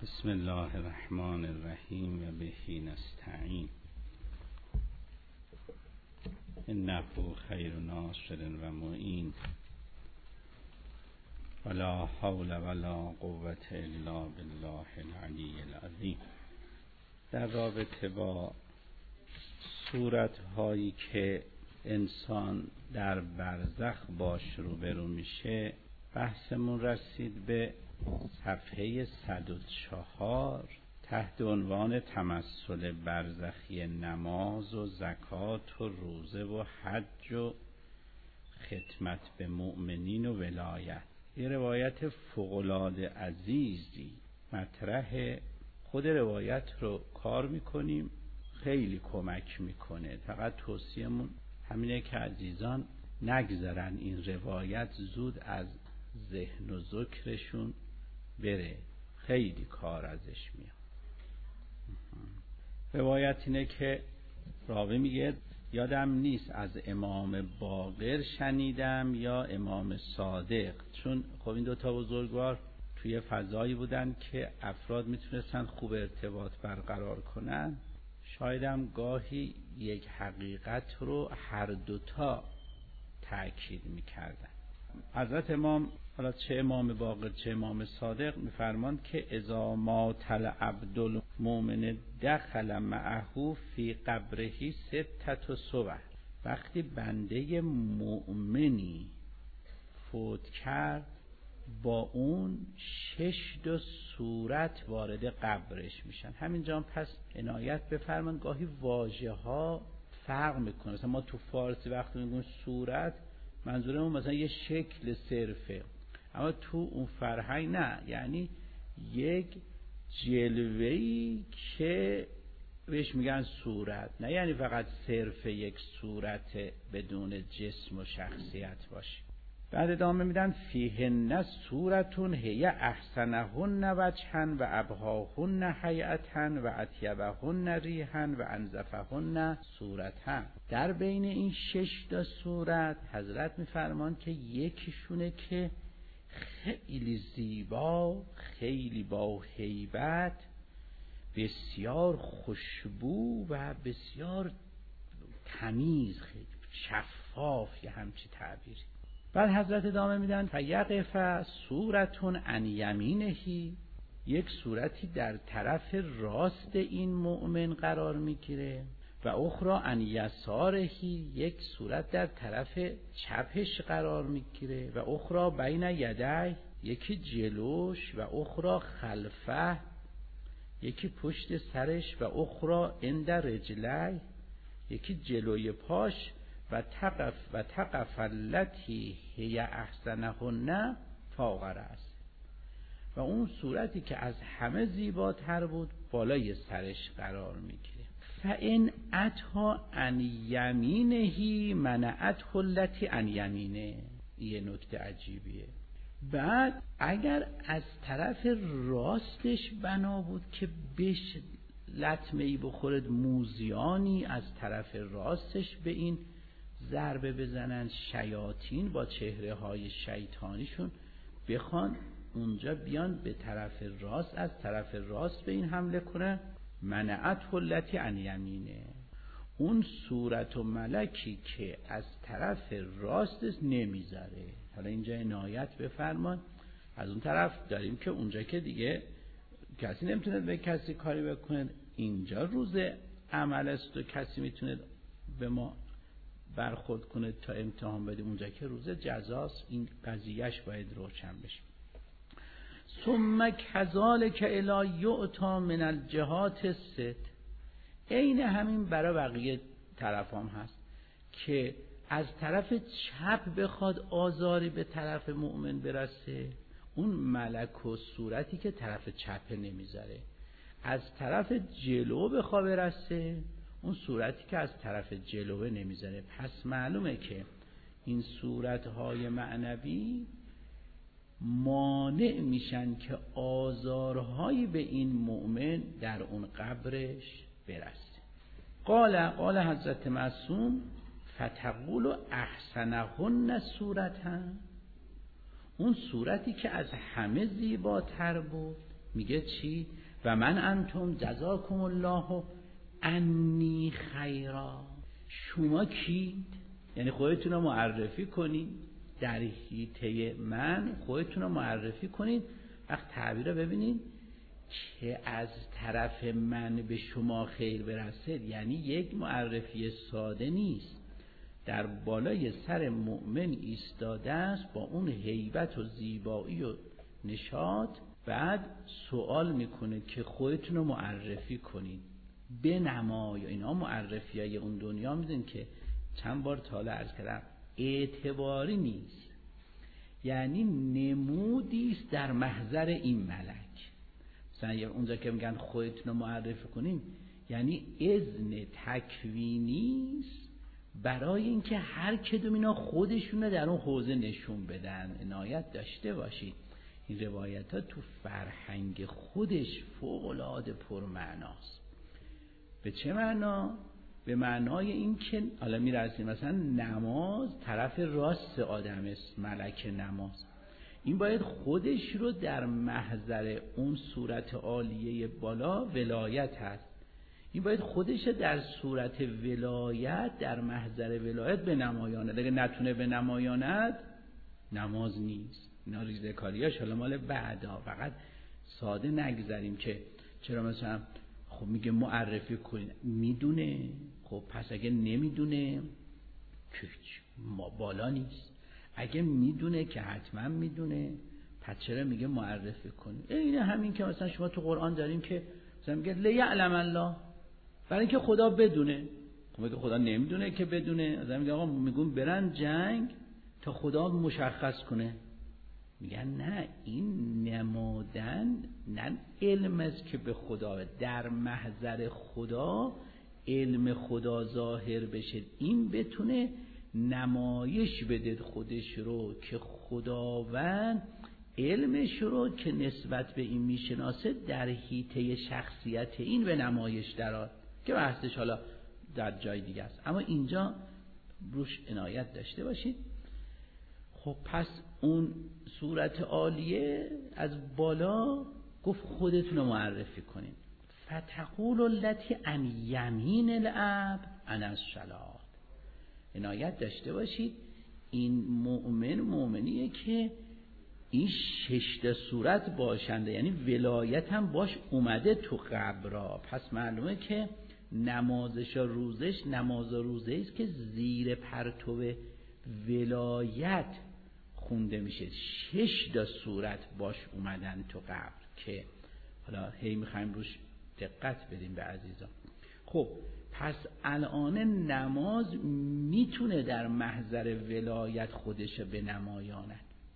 بسم الله الرحمن الرحیم و به نستعین انه خیر ناصر و معین ولا حول ولا قوة الا بالله العلی العظیم. در رابطه با صورت‌هایی که انسان در برزخ باش روبرو میشه، بحثمون رسید به صفحه 104 تحت عنوان تمثل برزخی نماز و زکات و روزه و حج و خدمت به مؤمنین و ولایت. یه روایت فوق‌العاده عزیزی مطرح، خود روایت رو کار میکنیم، خیلی کمک میکنه. فقط توصیه‌مون همینه که عزیزان نگذارن این روایت زود از ذهن و ذکرشون بره، خیلی کار ازش میاد. روایت اینه که راوی میگه یادم نیست از امام باقر شنیدم یا امام صادق، چون خب این دوتا بزرگوار توی فضایی بودن که افراد میتونستن خوب ارتباط برقرار کنن. شایدم گاهی یک حقیقت رو هر دوتا تأکید میکردن. حضرت امام، حالا چه امام باقر چه امام صادق، میفرماند که اذا مات العبد المؤمن دخل معه فی قبره ستة صور. وقتی بنده مؤمنی فوت کرد، با اون 6 صورت وارد قبرش میشن. همینجا پس عنایت بفرمان، گاهی واژه ها فرق میکنه. مثلا ما تو فارسی وقتی میگیم صورت، منظورمون مثلا یه شکل صرفه، اما تو اون فرهنگ نه، یعنی یک جلوه‌ای که بهش میگن صورت، نه یعنی فقط صرف یک صورت بدون جسم و شخصیت باشه. بعد ادامه میدن فیهن صورتون هی احسنهن وجها و ابهاهن هیئتا و اطیبهن ریحا و انظفهن صورتا. در بین این 6 صورت حضرت میفرمان که یکیشونه که خیلی زیبا، خیلی با هیبت، بسیار خوشبو و بسیار تمیز، خیلی شفاف، یه همچی تعبیری. بعد حضرت ادامه میدن فیقف صورتون عن یمینهی، یک صورتی در طرف راست این مؤمن قرار میگیره، و اخرى عن یسارهی، یک صورت در طرف چپش قرار میگیره، و اخرى بین یدیه، یکی جلوش، و اخرى خلفه، یکی پشت سرش، و اخرى عند رجلیه، یکی جلوی پاش، و تقف التی هی احسنهن فوق رأس، و اون صورتی که از همه زیباتر بود بالای سرش قرار میگیره. فان اتا عن یمینه منعته التی عن یمینه. یه نکته عجیبیه. بعد اگر از طرف راستش بنا بود که بهش لطمه‌ای بخورد، موذیانی از طرف راستش به این ضربه بزنن، شیاطین با چهره های شیطانیشون بخوان اونجا بیان به طرف راست، از طرف راست به این حمله کنه، منعته التی عن یمینه. اون صورت و ملکی که از طرف راستش نمیذاره. حالا اینجا عنایت بفرمان، از اون طرف داریم که اونجا که دیگه کسی نمیتونه به کسی کاری بکنه، اینجا روز عمل است و کسی میتونه به ما برخورد کنه تا امتحان بده، اونجا که روز جزاست. این قضیهش باید روشن بشه. ثم کذالک الی یعطا من الجهات الست. عین همین برای بقیه طرفام هست که از طرف چپ بخواد آزاری به طرف مؤمن برسه، اون ملک و صورتی که طرف چپ نمیذاره. از طرف جلو بخواد برسه، اون صورتی که از طرف جلوه نمیذاره. پس معلومه که این صورتهای معنوی مانع میشن که آزارهایی به این مؤمن در اون قبرش برسه. قال حضرت معصوم فتقول احسنهن صورتا، اون صورتی که از همه زیباتر بود میگه چی؟ و من انتم جزاکم الله انی خیرا. شما کید؟ یعنی خودتون رو معرفی کنید، در حیطه من خودتون رو معرفی کنید. وقت تعبیر رو ببینید که از طرف من به شما خیر برسد، یعنی یک معرفی ساده نیست. در بالای سر مؤمن ایستاده است با اون هیبت و زیبایی و نشاط، بعد سوال میکنه که خودتون رو معرفی کنید، بنمای. اینا معرفی های اون دنیا میدونید که چند بار تا حالا عرض کردم اعتباری نیست، یعنی نمودیست در محضر این ملک. مثلا اونجا که میگن خودتون رو معرفی کنین، یعنی اذن تکوینیست برای اینکه هر کدوم اینا خودشونه در اون حوزه نشون بدن. عنایت داشته باشید این روایت ها تو فرهنگ خودش فوق‌العاده پرمعناست. به چه معنا؟ به معنای این که حالا میرسیم مثلا نماز طرف راست آدم است، ملک نماز، این باید خودش رو در محضر اون صورت عالیه بالا ولایت هست، این باید خودش در صورت ولایت در محضر ولایت به نمایاند. اگه نتونه به نمایاند نماز نیست. اینا ریزه کاریاش حالا مال بعدا، فقط ساده نگذاریم که چرا مثلا خب میگه معرفی کنین، میدونه. خب پس اگه نمیدونه که ما بالا نیست، اگه میدونه که حتما میدونه، پس چرا میگه معرفی کنین؟ اینه همین که مثلا شما تو قرآن داریم که مثلا میگه لیعلم الله، برای اینکه خدا بدونه. خب میگه خدا نمیدونه که بدونه، مثلا میگه آقا میگون برن جنگ تا خدا مشخص کنه. میگن نه، این نمودن نه علم است که به خدا، در محضر خدا علم خدا ظاهر بشه، این بتونه نمایش بده خودش رو که خداوند علمش رو که نسبت به این میشناسه در حیطه شخصیت این به نمایش درآورد، که بحثش حالا در جای دیگه است، اما اینجا روش عنایت داشته باشید. خب پس اون صورت عالیه از بالا گفت خودتون رو معرفی کنین. فتقول التی عن یمین العبد عن الصلاة. عنایت داشته باشید این مؤمنیه که این 6 صورت باشنده، یعنی ولایت هم باش اومده تو قبرا. پس معلومه که نمازش و روزش نماز و روزه است که زیر پرتو ولایت خونده میشه. 6 صورت باش اومدن تو قبر که حالا هی میخوایم روش دقت بدیم به عزیزان. خب پس الان نماز میتونه در محضر ولایت خودش به نمایاند.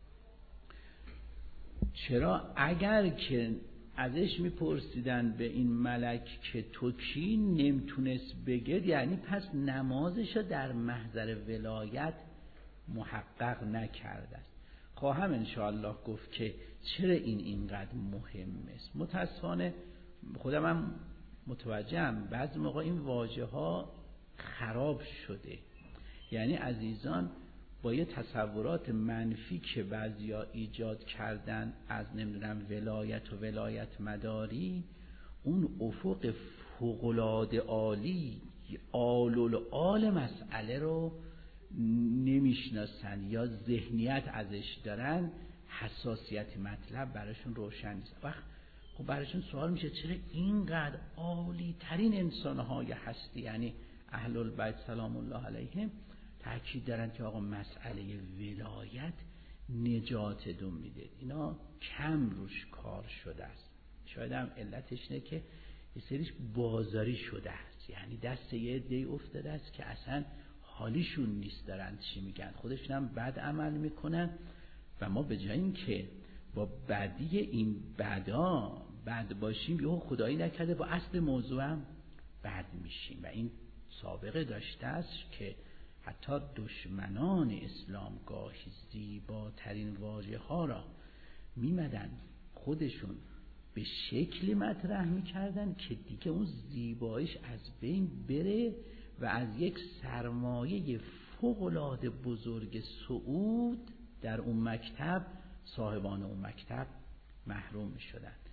چرا؟ اگر که ازش میپرسیدن به این ملک که تو کی، نمیتونست بگه، یعنی پس نمازش در محضر ولایت محقق نکرده است. خواهم انشاءالله گفت که چرا این اینقدر مهم است. متاسفانه خودم هم متوجهم بعضی موقع این واژه ها خراب شده، یعنی عزیزان با یه تصورات منفی که بعضیا ایجاد کردن از نمیدونم ولایت و ولایت مداری، اون افق فوق‌العاده عالی آل مسئله رو نمیشناسن یا ذهنیت ازش دارن، حساسیت مطلب براشون روشن نیست. وقت خب براشون سوال میشه چرا اینقدر عالی ترین انسانهای هستی، یعنی اهل البیت سلام الله علیهم، تأکید دارن که آقا مسئله ولایت نجات دون میده. اینا کم روش کار شده است. شاید هم علتش نه که یه سریش بازاری شده است، یعنی دست یه عده‌ای افتاده است که اصلا حالیشون نیست دارن چی میگن، خودشون هم بد عمل میکنن و ما به جای این که با بدی این بدا بد باشیم، یهو خدایی نکرده با اصل موضوع هم بد میشیم. و این سابقه داشته است که حتی دشمنان اسلام گاهی زیباترین واژه ها را میمدن خودشون به شکلی مطرح میکردن که دیگه اون زیباییش از بین بره و از یک سرمایه فوق‌العاده بزرگ صعود در اون مکتب صاحبان اون مکتب محروم میشدن.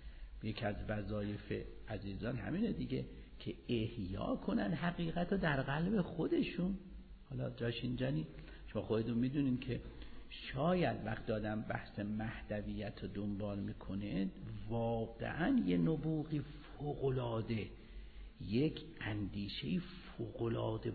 یکی از وظایف عزیزان همینه دیگه که احیا کنن حقیقت رو در قلب خودشون. حالا جاش اینجا نیست، شما خودتون میدونین که شاید وقت آدم بحث مهدویت رو دنبال میکنه واقعا یه نبوغی فوق‌العاده، یک اندیشه فوق‌العاده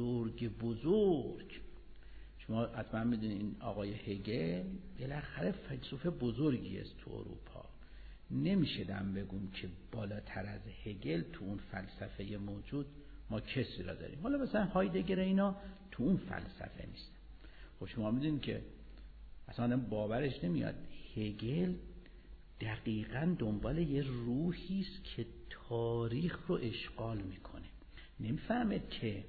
بزرگ. شما حتما میدونین این آقای هگل بالاخره فیلسوف بزرگی است تو اروپا، نمیشه دم بگم که بالاتر از هگل تو اون فلسفه موجود ما کسی را داریم. حالا مثلا هایدگر اینا تو اون فلسفه نیستن. خب شما میدونین که اصلا باورش نمیاد هگل دقیقاً دنبال یه روحی است که تاریخ رو اشغال میکنه، نمیفهمه که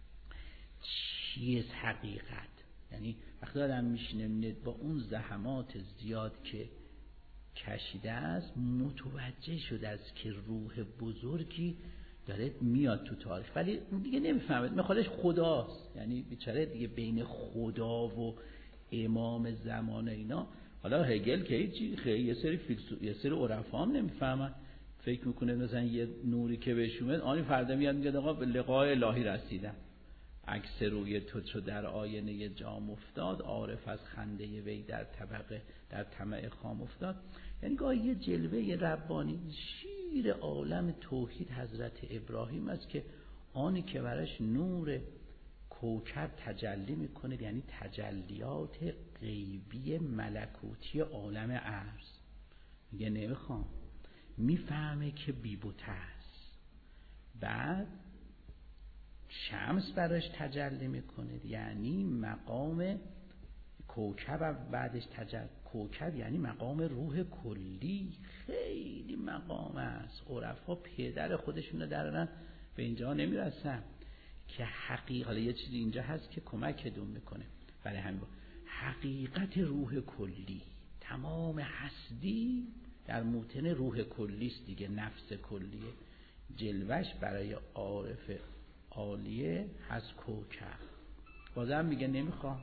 چیه حقیقت. یعنی وقتی آدم میشینه با اون زحمات زیاد که کشیده است متوجه شده است که روح بزرگی داره میاد تو تاریخ، ولی اون دیگه نمیفهمه، خودش خداست. یعنی بیچاره دیگه بین خدا و امام زمان اینا. حالا هگل که هیچی، خیلی یه سری عرفا هم نمیفهمن، فکر میکنه مثلا یه نوری که بهش اومد آنی فردا میاد میگه آقا به لقای الهی رسیدم. عکس روی تو چو در آینه جام افتاد، عارف از خنده وی در طمع خام افتاد. یعنی گاهی یه جلوه ربانی شیر عالم توحید حضرت ابراهیم است که آنی که برش نور کوکب تجلی میکنه، یعنی تجلیات غیبی ملکوتی عالم ارض. میگه نمیخوام، میفهمه که بی‌بوته است. بعد شمس براش تجلی میکنه، یعنی مقام کوکب. بعدش کوکب یعنی مقام روح کلی، خیلی مقام است. عرفا پدر خودشون رو درارن به اینجا نمیرسن که حالا یه چیزی اینجا هست که کمکتون میکنه. برای همین حقیقت روح کلی، تمام هستی در موطن روح کلی است دیگه، نفس کلیه. جلوش برای عارف عالیه هست کوکب. بازم میگه نمیخوام.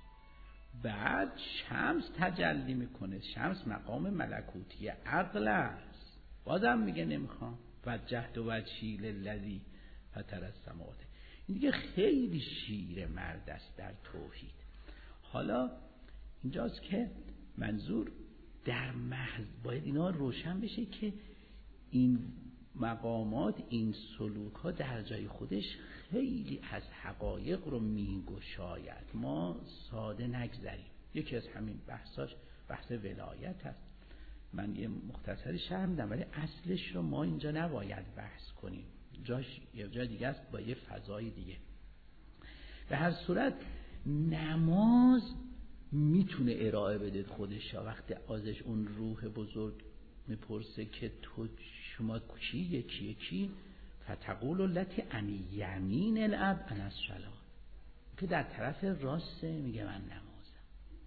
بعد شمس تجلی میکنه، شمس مقام ملکوتی عقل است، بازم میگه نمیخوام. و جهد و وجهی للذی فطر السماوات. این دیگه خیلی شیر مرد است در توحید. حالا اینجاست که منظور در محض باید اینا روشن بشه که این مقامات، این سلوک ها در جای خودش خیلی از حقایق رو میگشاید، ما ساده نگذریم. یکی از همین بحثاش بحث ولایت هست. من یه مختصری شرح میدم ولی اصلش رو ما اینجا نباید بحث کنیم، جاش یه جای دیگه است با یه فضای دیگه. به هر صورت نماز میتونه ارائه بده خودش. وقتی ازش اون روح بزرگ میپرسه که تو شما کی فتقول التی عن یمین الاب انا الصلاه، که در طرف راست میگه من نمازم.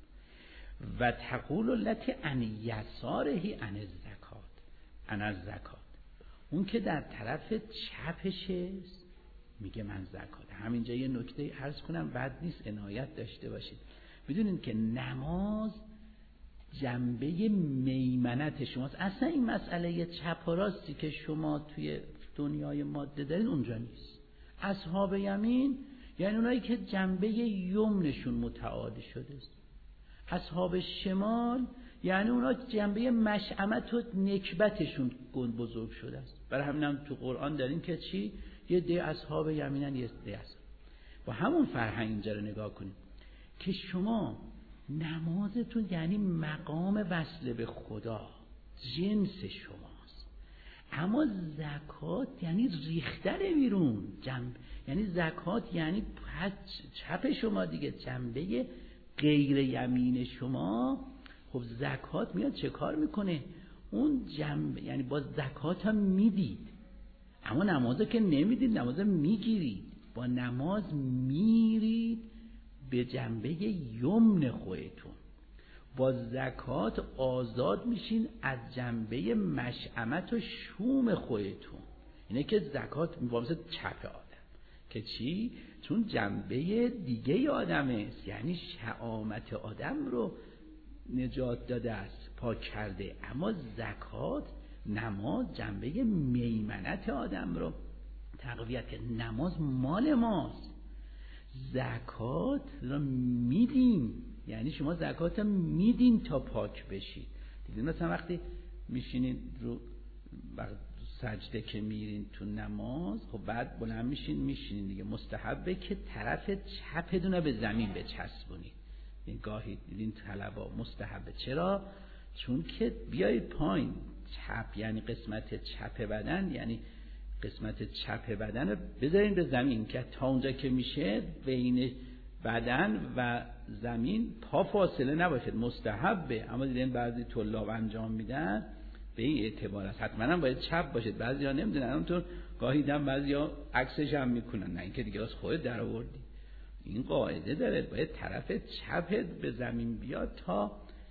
و تقول التی عن یساره انا الزکات، اون که در طرف چپش میگه من زکات. همینجا یه نکته عرض کنم بد نیست عنایت داشته باشید. بدونین که نماز جنبه میمنت شماست. اصلا این مسئله چپ و راستی که شما توی دنیای ماده دارین اونجا نیست. اصحاب یمین یعنی اونایی که جنبه یمنشون متعالی شده است. اصحاب شمال یعنی اونا جنبه مشأمت و نکبتشون بزرگ شده است. برای همین هم تو قرآن داریم که چی؟ یه ده اصحاب یمینن، یه ده اصحاب. با همون فرهنگ اینجا رو نگاه کنیم که شما نمازتون یعنی مقام وصل به خدا، جنس شماست. اما زکات یعنی ریختن بیرون، یعنی زکات یعنی چپ شما دیگه، جنبه غیر یمین شما. خب زکات میاد چه کار میکنه؟ اون جنبه یعنی با زکات هم میدید، اما نمازه که نمیدید، نمازه میگیرید. با نماز میرید به جنبه یمن خودتون، با زکات آزاد میشین از جنبه مشأمت و شوم خودتون. اینه که زکات میواسه چپ آدم که چی؟ چون جنبه دیگه آدمه، یعنی شهامت آدم رو نجات داده است، پاک کرده. اما نماز جنبه میمنت آدم رو تقویت کرد. نماز مال ماست. زکات رو میدیم، یعنی شما زکات میدین تا پاک بشید. دیدین مثلا وقتی میشینید رو سجده که میرین تو نماز، خب بعد بلند میشینین دیگه، مستحبه که طرف چپتون رو به زمین بچسبونید. این گاهی دیدین طلبا مستحبه. چرا؟ چون که بیایید پایین، چپ یعنی قسمت چپ بدن، یعنی قسمت چپ بدن رو بذارین به زمین که تا اونجا که میشه بین بدن و زمین پا فاصله نباشد. مستحبه، اما دیدین بعضی طلاب انجام میدن به این اعتبار است حتما هم باید چپ باشد. بعضیا نمیدونن، همونطور گاهی دیدم بعضیا عکسش هم میکنن. نه اینکه دیگه از خودت در آوردی. این قاعده داره، باید طرف چپت به زمین بیاد تا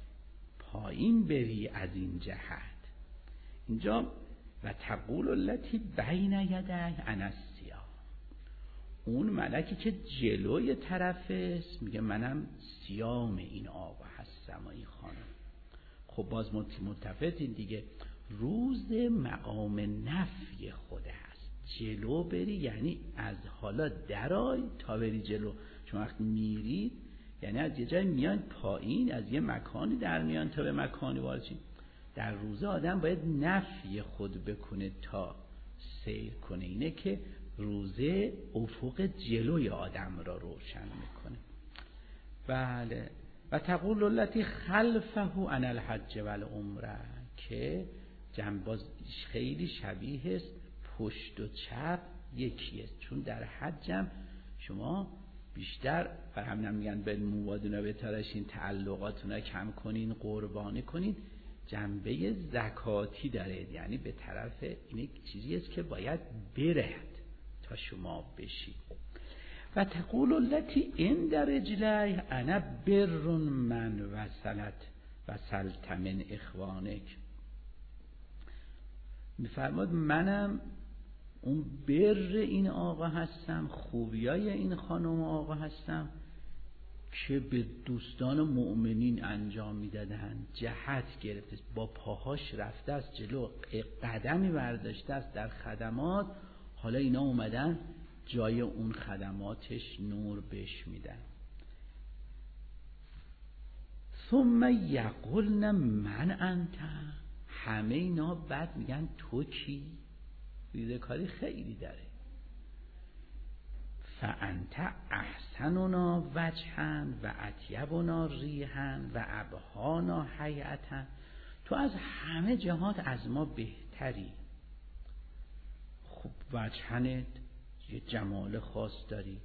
پایین بری. از این جهت اینجا و تقول التی بین یدی انا الصیام، اون ملکی که جلوی طرف است میگه منم صیام این آقا هستم و این خانم. خب باز متفقین دیگه، روز مقام نفی خوده هست. جلو بری یعنی از حالا درای تا بری جلو. چون وقتی میرید یعنی از یه جای میان پایین، از یه مکانی در میان تا به مکانی وارد شید. در روزه آدم باید نفی خود بکنه تا سیر کنه. اینه که روزه افق جلوی آدم را روشن میکنه. بله. و تقول التی خلفه انا الحج والعمره، که جنباز خیلی شبیه است، پشت و چپ یکی است. چون در حجم شما بیشتر بر هم میگن به موادونا بتراشین، تعلقاتونا کم کنین، قربانی کنین. جنبه زکاتی داره، یعنی به طرف این چیزی است که باید برهد تا شما بشید. و تقول التی عند رجلی انا بر من وصلت من اخوانک، میفرماد منم اون بر این آقا هستم، خوبیای این خانم آقا هستم که به دوستان مؤمنین انجام میدادن. جهت گرفته، با پاهاش رفته است جلو، قدمی برداشته است در خدمات. حالا اینا اومدن جای اون خدماتش نور بهش میدن. ثم یقولن من انت، همه اینا بعد میگن تو کی؟ ریزکاری خیلی داره. فانت احسننا وجها و اطیبنا ریحا و ابهانا هیئتا، تو از همه جهات از ما بهتری. خب وجهنت یه جمال خاص داری،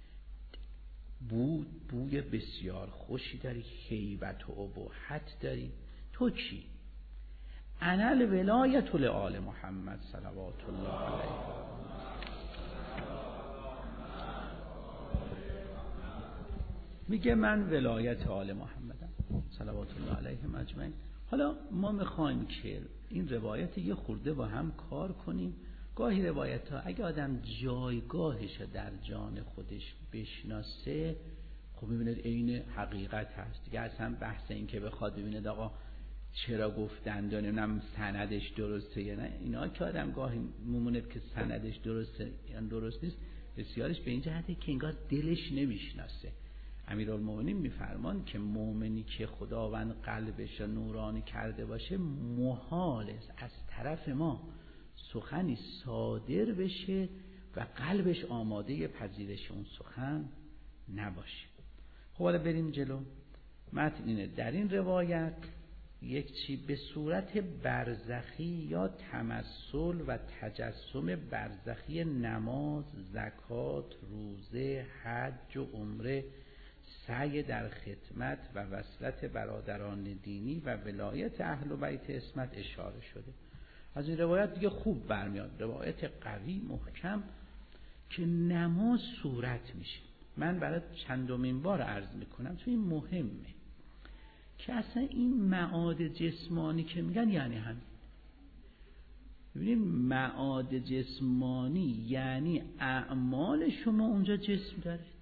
بوی بسیار خوشی داری، هیبت و ابهت داری. تو کی؟ انا الولایت لآل محمد صلوات الله علیه. میگه من ولایت آل محمدم صلوات الله علیهم اجمعین. حالا ما میخوایم که این روایت یه خورده با هم کار کنیم. گاهی روایت ها اگه آدم جایگاهش در جان خودش بشناسه، خب میبیند این حقیقت هست دیگه. اصلا بحث این که بخواد ببیند آقا چرا گفتن دانیم سندش درسته یا نه، اینا که آدم گاهی میموند که سندش درسته یا درست نیست، بسیارش به این جهته که انگار دلش نمیشناسه. امیرالمومنین میفرمان که مؤمنی که خداوند قلبش را نورانی کرده باشه، محال است از طرف ما سخنی صادر بشه و قلبش آماده پذیرش اون سخن نباشه. خب حالا بریم جلو. متن اینه: در این روایت یک چی به صورت برزخی یا تمثل و تجسم برزخی نماز، زکات، روزه، حج و عمره، سعی در خدمت و وصلت برادران دینی و ولایت اهل بیت عصمت اشاره شده. از این روایت دیگه خوب برمیاد، روایت قوی محکم که نماز صورت میشه. من برای چندمین بار عرض میکنم چون این مهمه که اصلا این معاد جسمانی که میگن یعنی همین. ببینید معاد جسمانی یعنی اعمال شما اونجا جسم دارید،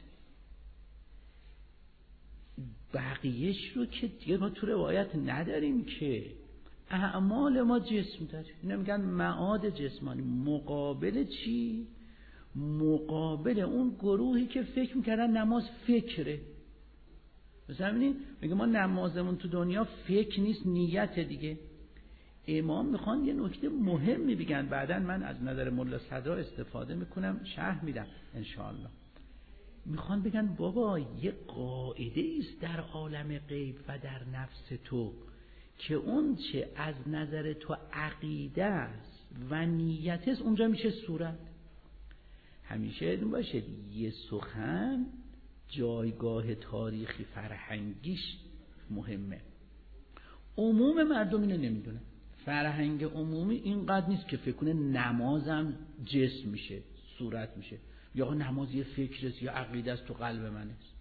بقیهش رو که دیگه ما تو روایت نداریم که اعمال ما جسم داره، اینا میگن معاد جسمانی. مقابل چی؟ مقابل اون گروهی که فکر میکردن نماز فکره. مثلا ببینید میگه ما نمازمون تو دنیا فکر نیست، نیت دیگه. امام میخوان یه نکته مهمی بگن، بعداً من از نظر ملا صدرا استفاده میکنم، شرح میدم انشاءالله. میخوان بگن بابا یه قاعده است در عالم غیب و در نفس تو که اون چه از نظر تو عقیده است و نیت است اونجا میشه صورت. همیشه این باشه یه سخن جایگاه تاریخی فرهنگیش مهمه. عموم مردم اینو نمیدونه. فرهنگ عمومی اینقدر نیست که فکر کنه نمازم جسم میشه، صورت میشه، یا نماز یه فکر است یا عقیده است تو قلب من است.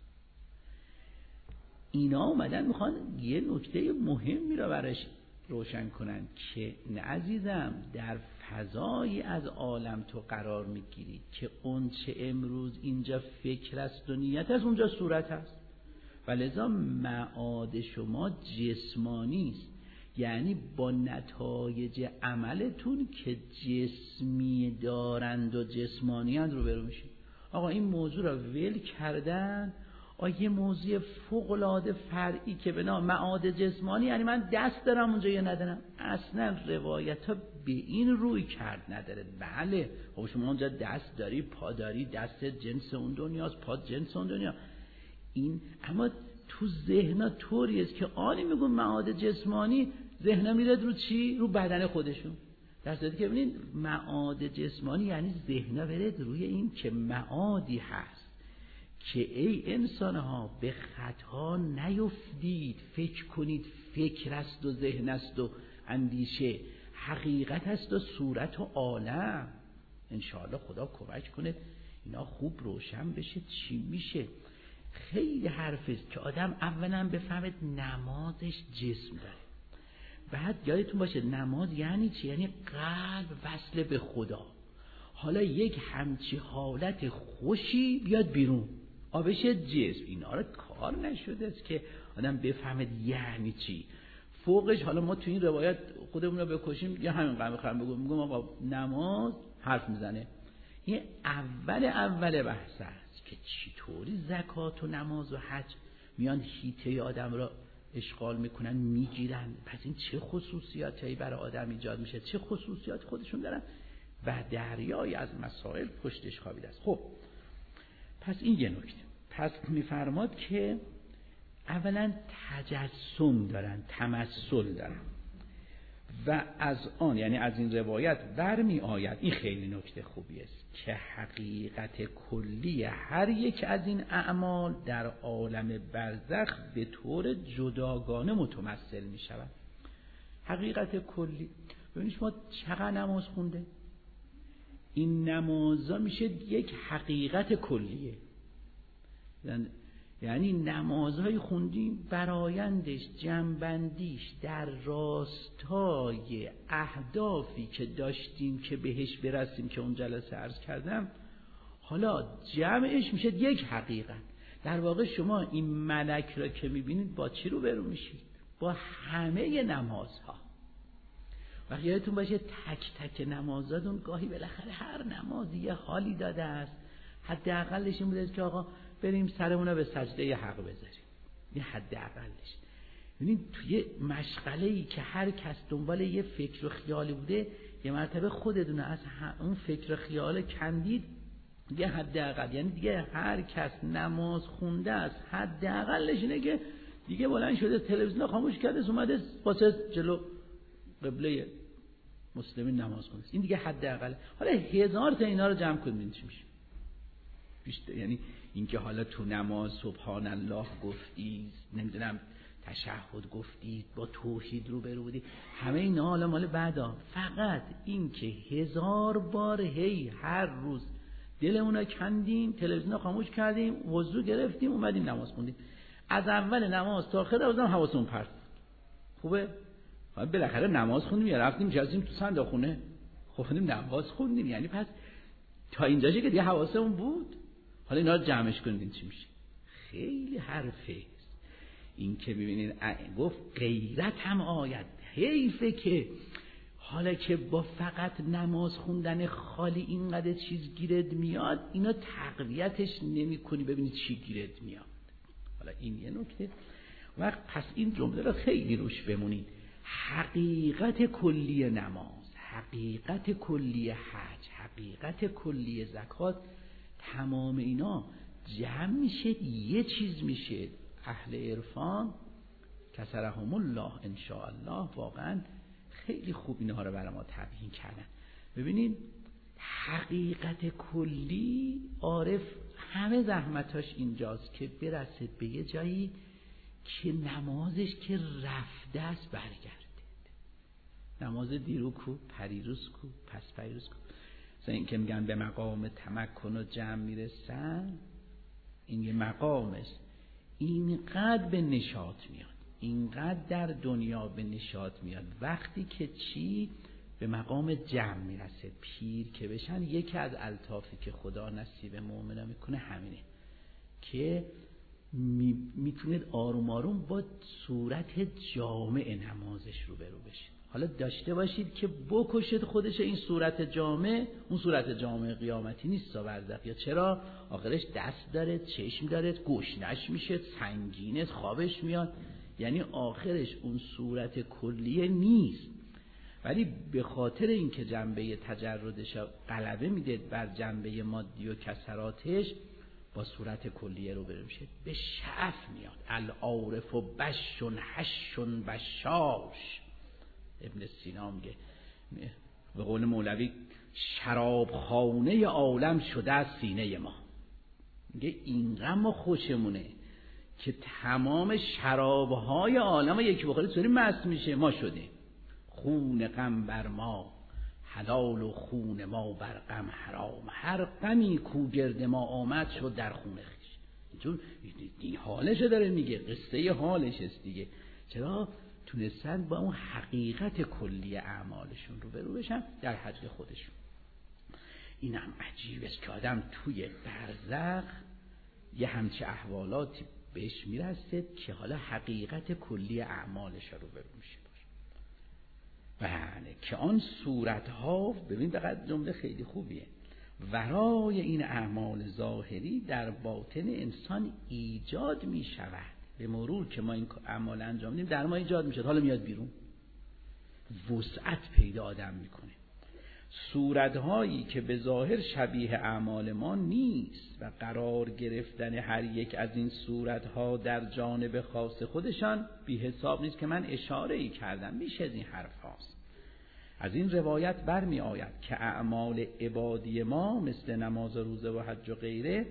اینا اومدن میخوان یه نکته مهمی رو براش روشن کنن که نه عزیزم، در فضایی از عالم تو قرار میگیری که اون چه امروز اینجا فکر است و نیت است اونجا صورت است. ولذا معاد شما جسمانی است، یعنی با نتایج عملتون که جسمی دارند و جسمانی‌اند روبرو میشید. آقا این موضوع را ول کردن، یه موضوع فوق‌العاده فرعی که به نام معاد جسمانی، یعنی من دست دارم اونجا یا ندارم. اصلا روایت ها به این روی کرد نداره. بله خب شما اونجا دست داری، پا داری، دست جنس اون دنیاست، پا جنس اون دنیا، این اما تو ذهنا طوری است که آنی میگن معاد جسمانی، ذهنا میره رو چی؟ رو بدن خودشون. در صورتی که ببینید معاد جسمانی یعنی ذهنا برید روی این که معادی هست که ای انسانها به خطا نیفتید، فکر کنید فکر است و ذهن است و اندیشه، حقیقت است و صورت و عالم. انشاءالله خدا کمک کنه اینا خوب روشن بشه چی میشه. خیلی حرف است که آدم اولا بفهمد نمازش جسم داره. بعد یادتون باشه نماز یعنی چی؟ یعنی قلب وصل به خدا. حالا یک همچی حالت خوشی بیاد بیرون بشه جسم. اینا رو کار نشده است که آدم بفهمد یعنی چی. فوقش حالا ما تو این روایت خودمون رو بکشیم یا همین قلب خواهم بگم آقا نماز حرف میزنه. این اول بحث است که چطوری زکات و نماز و حج میان حیطه آدم را اشغال میکنن میگیرن. پس این چه خصوصیاتی برای آدم ایجاد میشه، چه خصوصیات خودشون دارن و دریای از مسائل پشتش خوابیده است. خب پس این یه نکته. پس میفرماد که اولا تجسم دارن، تمثل دارن و از آن یعنی از این روایت برمی آید، این خیلی نکته خوبی است، که حقیقت کلی هر یک از این اعمال در عالم برزخ به طور جداگانه متمثل می شود. حقیقت کلی. ببینید شما چقدر نماز خونده، این نمازا میشه یک حقیقت کلیه. یعنی نمازهای خوندیم برایندش، جنبندیش در راستای اهدافی که داشتیم که بهش برسیم که اون جلسه عرض کردم، حالا جمعش میشه یک حقیقت. در واقع شما این ملک را که میبینید با چی رو برو میشید؟ با همه نمازها. و یادتون باشه تک تک نمازاتون گاهی بالاخره هر نمازی یه حالی داده است. حداقلش این بوده که آقا بریم سرمون رو به سجده حق بذاریم، این حداقلش. ببینید توی مشغله‌ای که هر کس دنبال یه فکر و خیالی بوده، یه مرتبه خودتون از اون فکر و خیال کندید، دیگه حداقل یعنی دیگه هر کس نماز خونده است حداقلش اینه که دیگه بلند شده تلویزیون خاموش کرده اومده واسه جلو قبله مسلمین نماز خونده. این دیگه حداقل. حالا 1000 تا اینا رو جمع کنید چی میشه؟ بیشتر یعنی اینکه حالا تو نماز سبحان الله گفتید، نمیدونم تشهد گفتید، با توحید رو برو بودید، همه اینا حالا مال بعدا. فقط این که 1000 بار هر روز دلمون کندیم، تلویزیون خاموش کردیم، وضو گرفتیم، اومدیم نماز خوندیم، از اول نماز تا آخر روزم حواسمون پرت. خوبه؟ بالاخره نماز خوندیم یا رفتیم نشستیم تو صندوقخونه خوندیم نماز خوندیم، یعنی پس تا اینجاشه که دیگه حواسمون بود. حالا اینا رو جمعش کنید چی میشه؟ خیلی حرفه است. این که ببینید گفت غیرت هم آید، حیفه که حالا که با فقط نماز خوندن خالی اینقدر چیز گیرت میاد، اینا تقویتش نمی کنی ببینید چی گیرت میاد. حالا این یه نکته. وقت پس این جمله رو خیلی روش بمونید. حقیقت کلی نماز، حقیقت کلی حج، حقیقت کلی زکات، تمام اینا جمع میشه یه چیز میشه. اهل عرفان کسرهم الله ان شاء الله واقعا خیلی خوب اینها رو برای ما تبیین کردن. ببینید حقیقت کلی، عارف همه زحمتاش اینجاست که برسه به یه جایی که نمازش که رفته است برگرده. نماز دیرو کو، پریروز کو، پس پریروز کو. مثلا این که میگن به مقام تمکن و جمع میرسن، این یه مقامش اینقدر به نشاط میاد، اینقدر در دنیا به نشاط میاد وقتی که چی به مقام جمع میرسه، پیر که بشن. یکی از الطافی که خدا نصیب مؤمنا میکنه همینه که میتونید آروم آروم با صورت جامع نمازش روبرو بشید. حالا داشته باشید که بکشید خودش این صورت جامع، اون صورت جامع قیامتی نیست برزخ. یا چرا؟ آخرش دست داره، چشم داره، گشنش میشه، سنگینه، خوابش میاد، یعنی آخرش اون صورت کلیه نیست. ولی به خاطر اینکه جنبه تجردش غلبه میده بر جنبه مادی و کسراتش، با صورت کلیه رو بریم شد به شعف میاد. العارف و بشن حشن بشاش. ابن سینا میگه به قول مولوی شرابخانه عالم شده از سینه ما. میگه اینقدر ما خوشمونه که تمام شرابهای عالم یکی بخوره طوری مست میشه. ما شدیم خون غم بر ما حلال و خون ما بر غم حرام. هر غمی کو گرد ما آمد شد در خون خویش. چون این حالش داره میگه، قصه حالش است دیگه. چرا؟ تونستن با اون حقیقت کلی اعمالشون رو برو بشن در حد خودشون. این هم عجیب است که آدم توی برزخ یه همچه احوالاتی بهش میرسه که حالا حقیقت کلی اعمالش رو برو میشه. بله که آن صورتها، ببین دقیق جمله خیلی خوبیه، ورای این اعمال ظاهری در باطن انسان ایجاد می شود. به مرور که ما این اعمال انجام میدیم در ما ایجاد می شود، حالا میاد بیرون، وسعت پیدا آدم میکنه. صورتهایی که به ظاهر شبیه اعمال ما نیست و قرار گرفتن هر یک از این صورتها در جانب خاص خودشان بی حساب نیست که من اشاره ای کردم. میشه از این حرف هاست. از این روایت برمی آید که اعمال عبادی ما مثل نماز و روزه و حج و غیره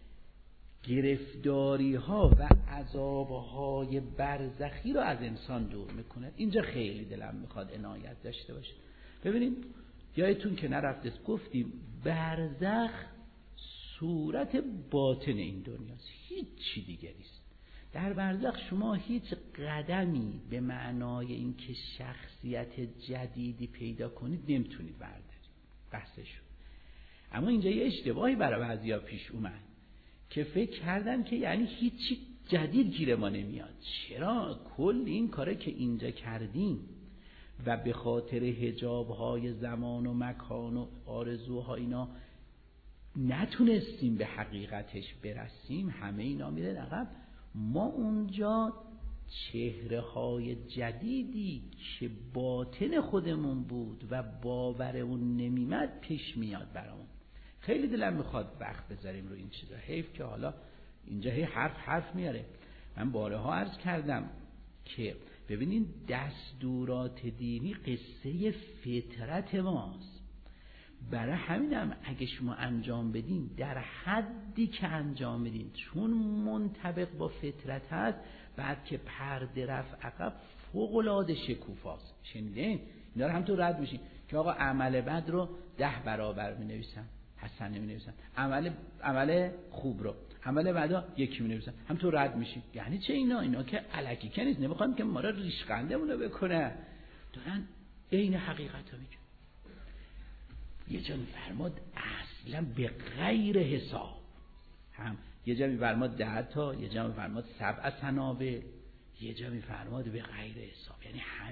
گرفتاری ها و عذاب های برزخی رو از انسان دور میکنه. اینجا خیلی دلم میخواد عنایت داشته باشه. ببینید یادتون که نرفته گفتیم برزخ صورت باطن این دنیاست، هیچ چی دیگه نیست. در برزخ شما هیچ قدمی به معنای اینکه شخصیت جدیدی پیدا کنید نمیتونید بردارید، بحثشون. اما اینجا یه اشتباهی برای بعضیا پیش اومد که فکر کردن که یعنی هیچی جدید گیر ما نمیاد. چرا؟ کل این کاره که اینجا کردیم و به خاطر حجاب‌های زمان و مکان و آرزوها اینا نتونستیم به حقیقتش برسیم، همه اینا میره عقب. ما اونجا چهره‌های جدیدی که باطن خودمون بود و باورمون نمیمد پیش میاد برامون. خیلی دلم میخواد وقت بذاریم رو این چیزا. حیف که حالا اینجا هی حرف میاره. من بارها عرض کردم که ببینین دستورات دینی قصه فطرت ماست. برای همینم اگه شما انجام بدین در حدی که انجام بدین، چون منطبق با فطرت هست، بعد که پرده رفت عقب فوق‌العاده شکوفاست. شنیدین؟ اینا رو هم تو رد میشین که آقا عمل بد رو 10 برابر می نویسن، حسن نمی نویسن، عمل خوب رو، عمل بدا یکی می نویسن، هم تو رد میشین. یعنی چه اینا که الکی که نیست، نمیخوان که ما رو ریشخندمون رو بکنه، دارن عین حقیقت رو میگن. یه جا میفرماد اصلا به غیر حساب، هم یه جا میفرماد 10 تا، یه جا میفرماد 7 سنابل، یه جا میفرماد به غیر حساب. یعنی همین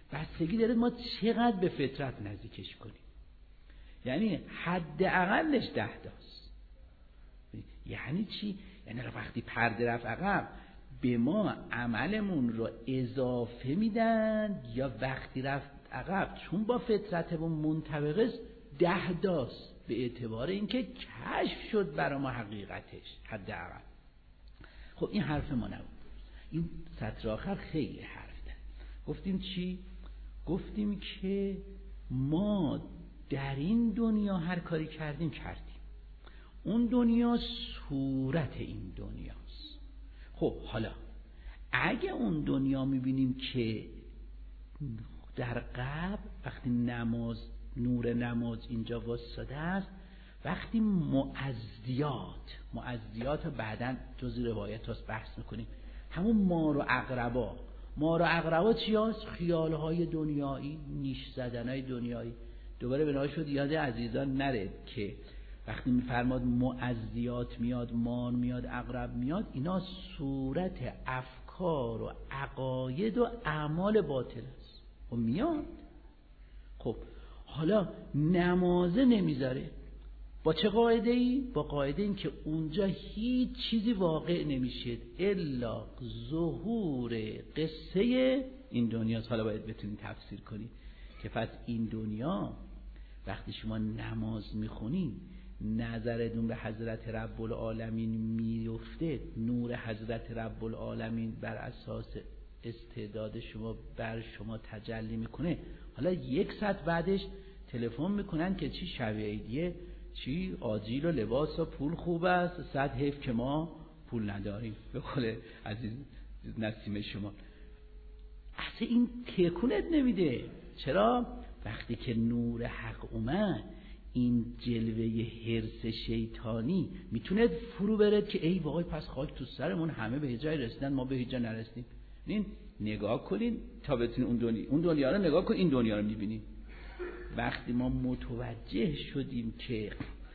بستگی داره ما چقدر به فطرت نزدیکش کنیم. یعنی حداقلش 10 تاست. یعنی چی؟ یعنی وقتی پرده رفت عقب به ما عملمون رو اضافه میدن، یا وقتی رفت عقب چون با فطرتمون منطبقه است 10 تاست به اعتبار اینکه کشف شد برای ما حقیقتش حداقل. خب این حرف ما نبود. این سطر آخر خیلی حرف ده. گفتیم چی؟ گفتیم که ما در این دنیا هر کاری کردیم اون دنیا صورت این دنیاست. خب حالا اگه اون دنیا میبینیم که در قبل وقتی نور نماز اینجا واسطه است، وقتی معزیات رو بعداً جز روایت هاست بحث میکنیم، همون مار و عقربا چی هست؟ خیالهای دنیایی، نیش زدنهای دنیایی. دوباره بنای شد یاد عزیزان نره که وقتی میفرماد معزیات میاد، مار میاد، عقرب میاد، اینا صورت افکار و عقاید و اعمال باطل است و میاد. خب حالا نمازه نمیذاره. با چه قاعده ای؟ با قاعده این که اونجا هیچ چیزی واقع نمیشه الا ظهور قصه این دنیاست. حالا باید بتونید تفسیر کنید که پس این دنیا وقتی شما نماز میخونید نظرتون به حضرت رب العالمین میفته، نور حضرت رب العالمین بر اساس استعداد شما بر شما تجلی میکنه. حالا 1 ساعت بعدش تلفن میکنن که چی شب عیدیه، چی آجیل و لباس و پول خوب است، 100 حیف که ما پول نداریم، به قول عزیز نسیم شما. اصلا این تکونت نمیده. چرا؟ وقتی که نور حق اومد این جلوه حرص شیطانی میتونه فرو برد که ای وای پس خاک تو سرمون، همه به جای رسیدن ما به جا نرسیدیم. این نگاه کنین تا بتونین اون دنیا رو نگاه کن، این دنیا رو میبینین. وقتی ما متوجه شدیم که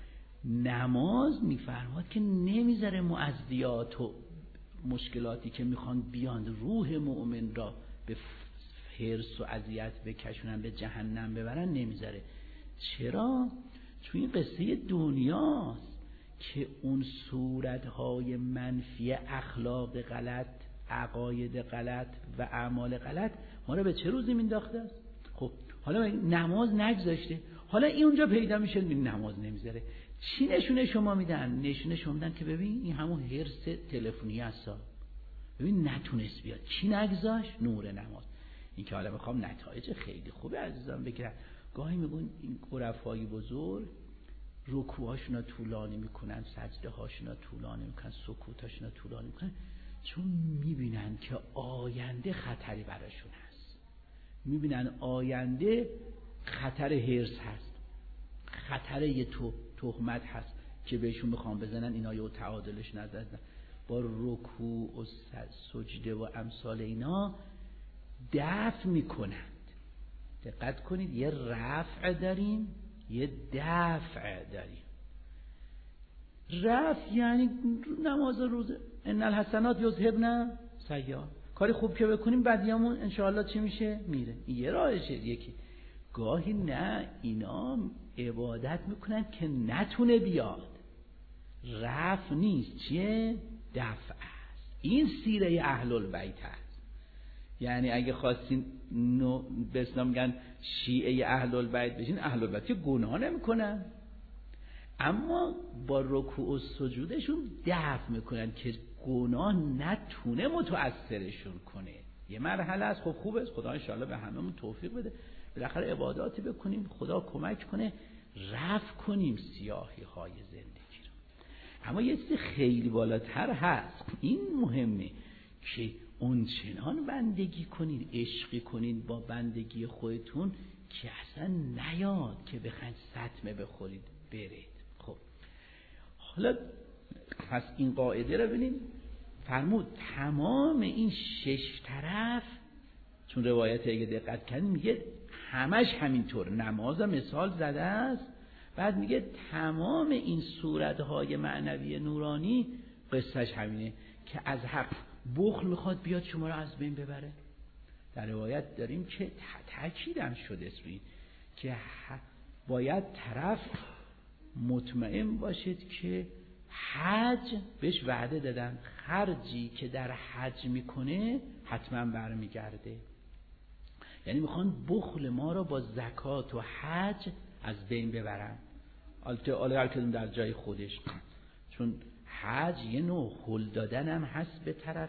نماز میفرماد که نمیذاره معزیات و مشکلاتی که میخوان بیان روح مؤمن را به حرص و اذیت بکشونن، به جهنم ببرن، نمیذاره. چرا؟ چون این قصه دنیاست که اون صورتهای منفی، اخلاق غلط، عقاید غلط و اعمال غلط ما رو به چه روزی مینداخته است؟ خب حالا نماز نگذاشته، حالا این اونجا پیدا میشه نماز نمیذاره. چی نشونه شما میدن؟ نشونه شما میدن که ببین این همون حرص تلفنی هست، ببین نتونست بیاد، چی نگذاشت؟ نور نماز. این که حالا میخوام نتایج خیلی خوبه عزیزان بگیرن. گاهی میگن این عرفای بزرگ رکوعاشون رو طولانی میکنن، سجده هاشون رو طولانی میکنن، سکوتاشون رو طولانی میکنن، چون میبینن که آینده خطری براشون هست. میبینن آینده خطر حرص هست، خطر یه تهمت هست که بهشون میخوان بزنن، اینا یه تعادلش ندادن. با رکوع و سجده و امثال اینا دفع میکنند. دقت کنید، یه رفع داریم یه دفع داریم. رفع یعنی نماز روزه ان الحسنات یذهبن سیئات، کاری خوب که بکنیم بدیامون انشاءالله چی میشه؟ میره. یه راهشه. یکی گاهی نه اینا عبادت میکنن که نتونه بیاد، رفع نیست، چیه؟ دفع است. این سیره اهل البیت است. یعنی اگه خواستین به اسلام میگن شیعه اهل البیت بشین، اهل البیت که گناه نمیکنن، اما با رکوع و سجودشون دفع میکنن که گناه نتونه متأثرشون کنه. یه مرحله است. خب خوبه، خدا انشاءالله به هممون توفیق بده بالاخره عباداتی بکنیم، خدا کمک کنه رفع کنیم سیاهی های زندگی رو. اما یه چیز خیلی بالاتر هست، این مهمه که اونچنان بندگی کنید، عشقی کنید با بندگی خودتون که اصلا نیاد که بخواید سطمه بخورید برید. خب حالا پس این قاعده رو ببینید، فرمود تمام این 6 طرف، چون روایت اگه دقت کنید میگه همش همینطور، نماز مثال زده است، بعد میگه تمام این صورتهای معنوی نورانی قصهش همینه که از حق بخل میخواد بیاد شما رو از بین ببره. در روایت داریم که تأکیدم شده روی که باید طرف مطمئن باشید که حج بهش وعده دادن خرجی که در حج میکنه حتما برمیگرده. یعنی میخوان بخل ما رو با زکات و حج از بین ببرن. حالا هر کدوم در جای خودش، چون حج یه نوع هل دادن هم هست به طرف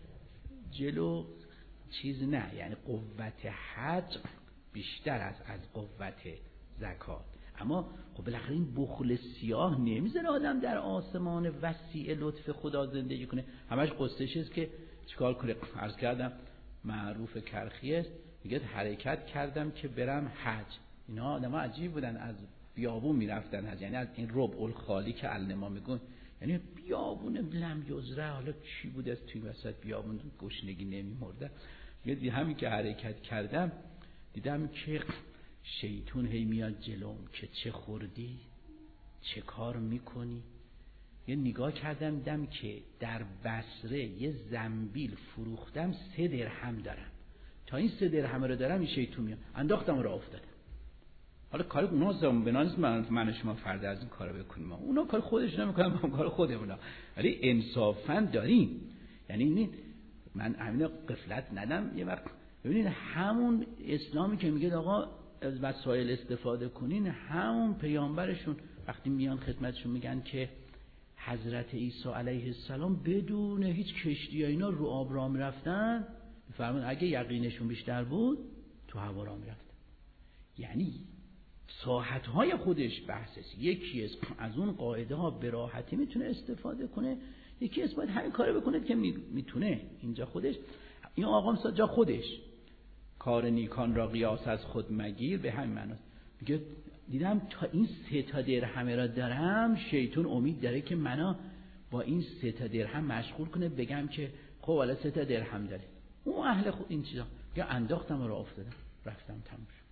جلو چیز نه، یعنی قوت حج بیشتر از قوت زکات. اما خب بالاخره این بخل سیاه نمیذاره آدم در آسمان وسیع لطف خدا زندگی کنه. همش قصهش است که چیکار کنه. عرض کردم معروف کرخی است، میگه حرکت کردم که برم حج. اینا آدم‌ها عجیب بودن، از بیابون میرفتن حج، یعنی از این ربع الخالی که علما میگن، یعنی بیابون لم یزرع، حالا چی بود از توی وسط بیابون گشنگی نمیمرده. میگه همین که حرکت کردم دیدم که شیطون هی میاد جلوم که چه خوردی، چه کار میکنی. یه نگاه کردم دیدم که در بصره یه زنبیل فروختم 3 درهم دارم، تا این 3 درهم رو دارم این شیطون میاد، انداختم و راه افتادم. حالا کار اونا زنبنانست، من شما فرد از این کارو بکنیم، اونا کار خودشون میکنن، ما کار خودمون. ولی انصافا داریم. یعنی من همین غفلت ندم. یه وقت ببینید همون اسلامی که میگه آقا از وسایل استفاده کنین، همون پیامبرشون وقتی میان خدمتشون میگن که حضرت عیسی علیه السلام بدون هیچ کشتی یا اینا رو آب راه میرفتن، میفرمایند اگه یقینشون بیشتر بود تو هوا راه میرفتن. یعنی ساحت‌های خودش بحثه. یکی از اون قاعده ها به راحتی میتونه استفاده کنه، یکی باید همین کارو بکنه که میتونه. اینجا خودش این آقا جا خودش کار نیکان را قیاس از خود مگیر، به همین معناست. میگه دیدم تا این 3 درهم را دارم، شیطان امید داره که منو با این 3 درهم مشغول کنه، بگم که خب حالا 3 درهم داره. اون اهل خود این چیزا. یا انداختم و راه افتادم، رفتم تموم شد.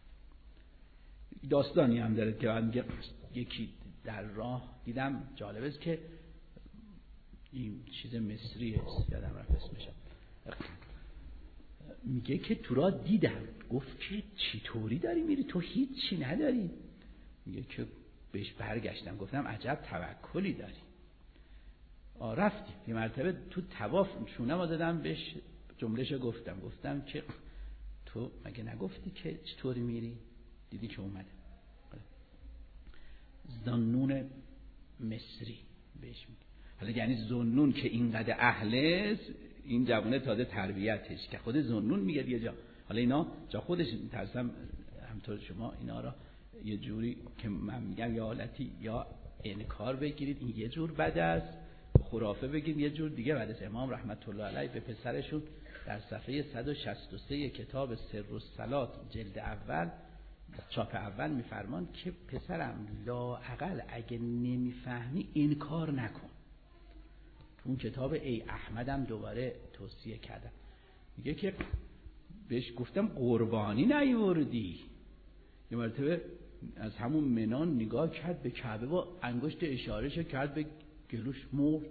داستانی هم داره که میگه یکی در راه دیدم، جالب است که این چیز مصری است، یادم رفت اسمش، میگه که تو را دیدم، گفت که چی طوری داری میری، تو هیچی نداری؟ میگه که بهش برگشتم گفتم عجب توکلی داری. رفتیم یه مرتبه تو طواف شونه ما دادم بهش، جملهشو گفتم که تو مگه نگفتی که چطوری میری؟ دیدی که اومده ذنون مصری بهش میگه. حالا یعنی ذنون که اینقدر اهل این جوانه تازه تربیتش که خود ذنون میگه یه جا. حالا اینا جا خودش میترسم همطور شما اینا را یه جوری که من میگم یا حالتی یا انکار بگیرید، این یه جور بد است، خرافه بگید یه جور دیگه بد است. امام رحمت الله علیه به پسرشون در صفحه 163 کتاب سر الصلات جلد اول چاپ اول میفرمان که پسرم لااقل اگه نمیفهمی انکار نکن. اون کتاب ای احمدم دوباره توصیه کردم. میگه که بهش گفتم قربانی نیوردی. یه مرتبه از همون منان نگاه کرد به کعبه و انگشت اشارهش کرد به گلوش،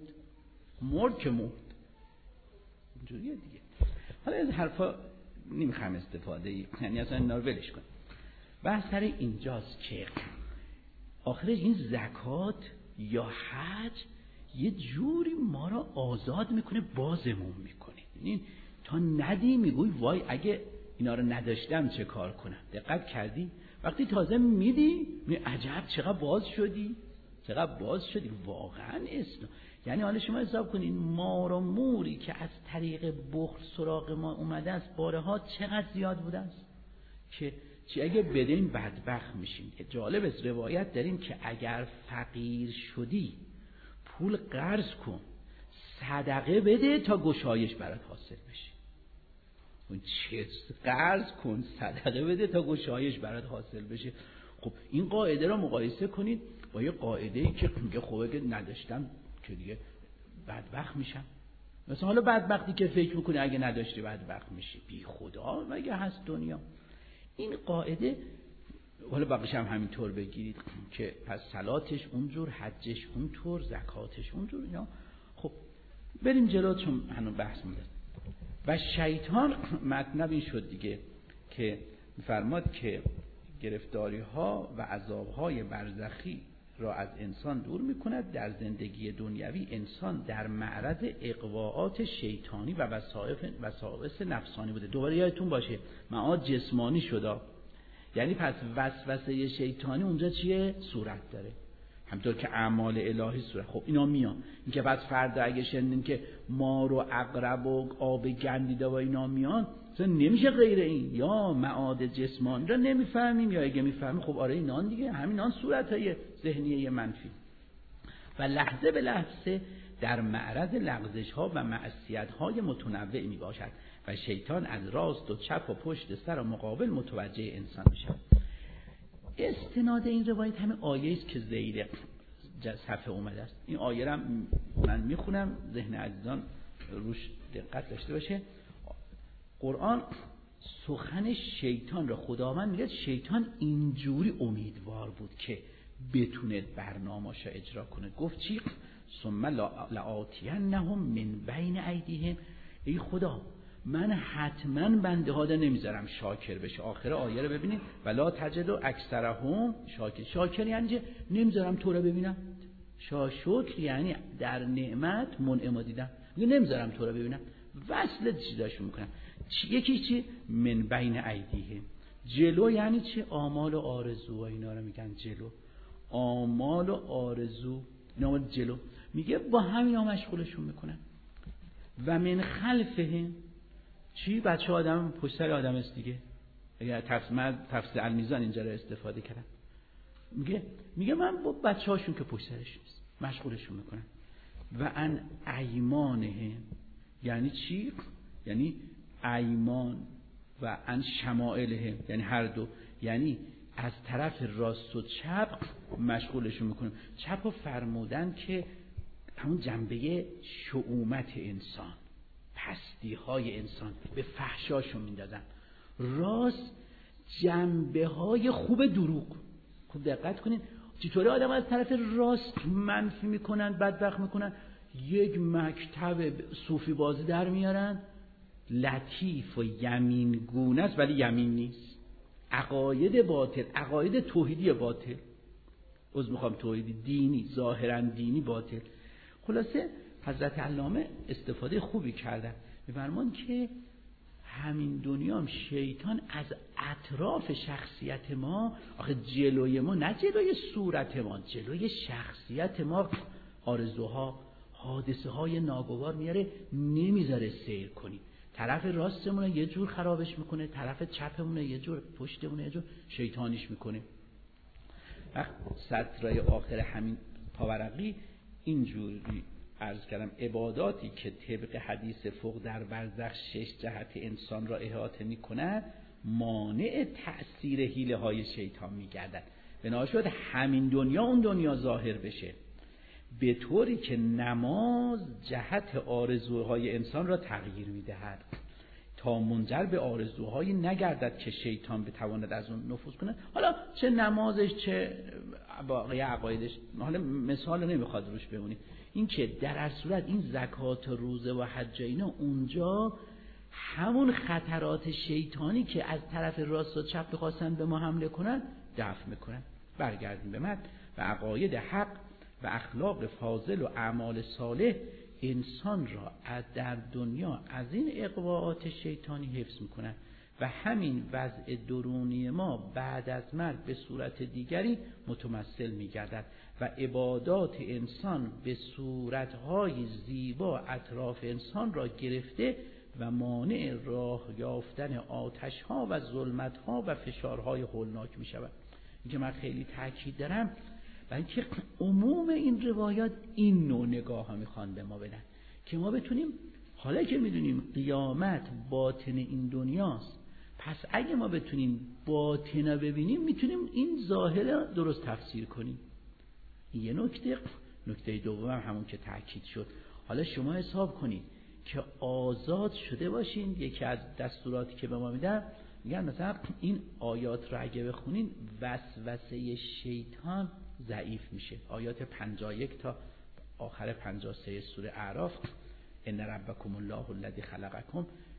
مرد که مرد. اینجوریه دیگه. حالا از حرفا نمیخوام استفاده یعنی اصلا اینا رو ولش کن. بحث سر اینجاست که آخرش این زکات یا حج یه جوری ما را آزاد میکنه، بازمون میکنه. یعنی تا ندی میگوی وای اگه اینا رو نداشتم چه کار کنم. دقت کردی؟ وقتی تازه میدی می عجب چقدر باز شدی واقعا اسلام. یعنی حالا شما حساب کنین مار و موری که از طریق بخل سراغ ما اومده است بارها چقدر زیاد بوده است که چی اگه بدین بدبخت میشیم. جالب است روایت داریم که اگر فقیر شدی پول قرض کن، صدقه بده تا گشایش برات حاصل بشه. اون چه قرض کن صدقه بده تا گشایش برات حاصل بشه. خب این قاعده را مقایسه کنید با یه قاعده‌ای که میگه خب اگه نداشتم که دیگه بدبخت میشم. مثلا حالا بدبختی که فکر میکنی اگه نداشتی بدبخت میشی، بی خدا مگه هست دنیا؟ این قاعده حالا بقیش هم همینطور بگیرید که پس صلاتش اونجور، حجش اونطور، زکاتش اونجور. اینا خب بریم جلو چون هنوز بحث میده. و شیطان مطلب این شد دیگه که می‌فرماد که گرفتاری ها و عذاب های برزخی را از انسان دور می‌کند. در زندگی دنیوی انسان در معرض اغواءات شیطانی و وساوس نفسانی بوده. دوباره یادتون باشه معاد جسمانی شده، یعنی پس وسوسه شیطانی اونجا چیه؟ صورت داره، همطور که اعمال الهی صورت. خب اینا میان، این که بعد فردا اگه شنیدین که مار و عقرب و آب گندیده و اینا میان، اصلا نمیشه غیر این. یا معاد جسمانی را نمیفهمیم، یا اگه میفهمیم خب آره اینان دیگه، همینان صورتهای ذهنیه منفی. و لحظه به لحظه در معرض لغزش ها و معصیت های متنوع می باشد و شیطان از راست و چپ و پشت سر و مقابل متوجه انسان می شود. استناد این روایت همه آیه است که زیر صفحه اومده است. این آیه را من میخونم، ذهن عزیزان روش دقت داشته باشه. قرآن سخن شیطان را خداوند میگه شیطان اینجوری امیدوار بود که بتونه برنامه‌اشو اجرا کنه. گفت چی؟ ثم لآتینهم من بین ایدیهم، ای خدا من حتما بنده ها نمیذارم شاکر بشه. آخر آیه رو ببینید ولا تجد اکثرهم شاکر. شاکر یعنی نمیذارم تو رو ببینم. شکر یعنی در نعمت منعم دیدم، میگه نمیذارم تو رو ببینم، وصل چیزاشو میکنم. یکی چی؟ من بین ایدیهم، جلو یعنی چی؟ آمال و آرزو و اینا رو میگن جلو. آمال و آرزو اینا جلو، میگه با همینا مشغولشون میکنن. و من خلفهم چی؟ بچه آدم پشت سر آدم است دیگه. اگر تفسیر المیزان اینجا رو استفاده کردم، میگه من با بچه هاشون که پشت سرشون است مشغولشون میکنن. و ان ایمانهم یعنی چی؟ یعنی ایمان و ان شمائلهم یعنی هر دو، یعنی از طرف راست و چپ مشغولشون میکنن. چپ رو فرمودن که همون جنبه شؤومت انسان، پستی های انسان به فحشاشون میدادن. راست جنبه های خوب دروغ. خوب دقت کنین چطوری آدم از طرف راست منفی میکنن، بدبخت میکنن. یک مکتب صوفی بازی در میارن، لطیف و یمین گونه است ولی یمین نیست. عقاید باطل، عقاید توحیدی باطل، میخوام توحیدی دینی، ظاهرا دینی باطل. خلاصه حضرت علامه استفاده خوبی کردن، می‌فرمان که همین دنیا هم شیطان از اطراف شخصیت ما، آخه جلوی ما، نه جلوی صورت ما، جلوی شخصیت ما آرزوها، حادثه های ناگوار میاره، نمیذاره سیر کنیم. طرف راستمون یه جور خرابش میکنه، طرف چپمون یه جور، پشتمون یه جور شیطانیش میکنه. سطرهای آخر همین پاورقی اینجوری عرض کردم: عباداتی که طبق حدیث فوق در برزخ 6 جهت انسان را احاطه می‌کند مانع تأثیر حیله های شیطان می‌گردد. بنا شد همین دنیا اون دنیا ظاهر بشه، به طوری که نماز جهت آرزوهای انسان را تغییر می‌دهد تا منجر به آرزوهایی نگردد که شیطان بتواند از اون نفوذ کنه. حالا چه نمازش چه باقی عقایدش، حالا مثال نمیخواد روش بمونیم. این که در هر صورت این زکات روزه و حج اینا اونجا همون خطرات شیطانی که از طرف راست و چپ بخواستن به ما حمله کنن دفع میکنن. برگردیم به متن: و عقاید حق و اخلاق فاضل و اعمال صالح انسان را در دنیا از این اغواءات شیطانی حفظ میکنن و همین وضع درونی ما بعد از مرگ به صورت دیگری متمثل میگردد و عبادات انسان به صورتهای زیبا اطراف انسان را گرفته و مانع راه یافتن آتش‌ها و ظلمت‌ها و فشارهای هولناک میشود. این که من خیلی تاکید دارم، برای اینکه عموم این روایات این نوع نگاه ها میخوان به ما بدن که ما بتونیم، حالا که میدونیم قیامت باطن این دنیاست، پس اگه ما بتونیم باطن رو ببینیم میتونیم این ظاهر درست تفسیر کنیم. این یه نکته دوم همون که تأکید شد. حالا شما حساب کنید که آزاد شده باشین. یکی از دستوراتی که به ما میدن، میگن مثلا این آیات رو اگه بخونین وسوسه شیطان ضعیف میشه. آیات 51 تا آخر 53 سوره اعراف: ان ربکم الله الذی خلقکم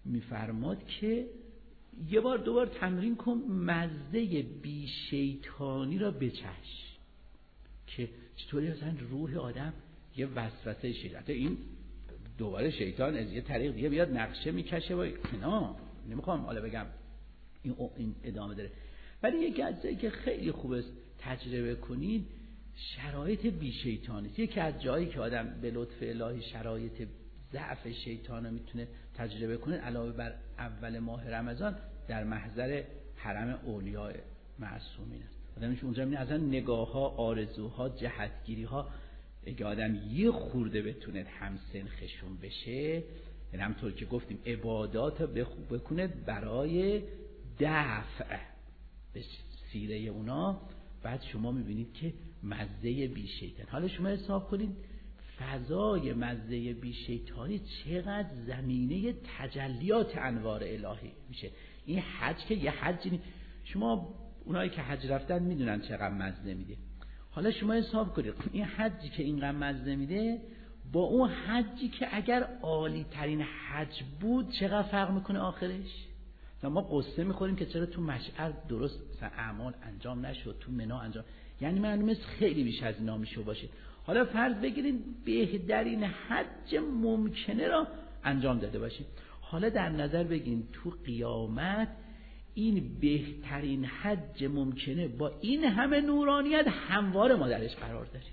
میفرماد که یه بار دوبار تمرین کن مزه بی شیطانی را بچش، که چطوری اصلا روح آدم یه وسوسه شیطان، این دوباره شیطان از یه طریق دیگه بیاد نقشه میکشه و اینا، نمیخوام حالا بگم این ادامه داره، ولی یکی از جایی که خیلی خوب است تجربه کنید شرایط بی شیطانی. یکی از جایی که آدم به لطف الهی شرایط ضعف شیطان رو میتونه تجربه کنه علاوه بر اول ماه رمضان در محضر حرم اولیاء معصومین است. آدمش اونجا میبینه اصلا نگاه ها، آرزوها، جهتگیری ها، اگه آدم یه خورده بتونه همسنخشون بشه، یعنی همطور که گفتیم عبادات بکنه برای دفع به سیره اونا، بعد شما میبینید که مزه بی شیطان. حالا شما حساب کنید فضای مزه بی شیطانی چقدر زمینه تجلیات انوار الهی میشه. این حج که یه حج، شما اونایی که حج رفتن میدونن چقدر مزه میده. حالا شما حساب کنید این حجی که اینقدر مزه میده با اون حجی که اگر عالی ترین حج بود چقدر فرق میکنه آخرش. ما قصه میخوریم که چرا تو مشعر درست اعمال انجام نشد، تو منی انجام، یعنی معلومه خیلی بیش از اینا میشه باشه. حالا فرض بگیرید بهترین حج ممکنه را انجام داده باشید، حالا در نظر بگیرید تو قیامت این بهترین حج ممکنه با این همه نورانیت هموار ما درش قرار داریم.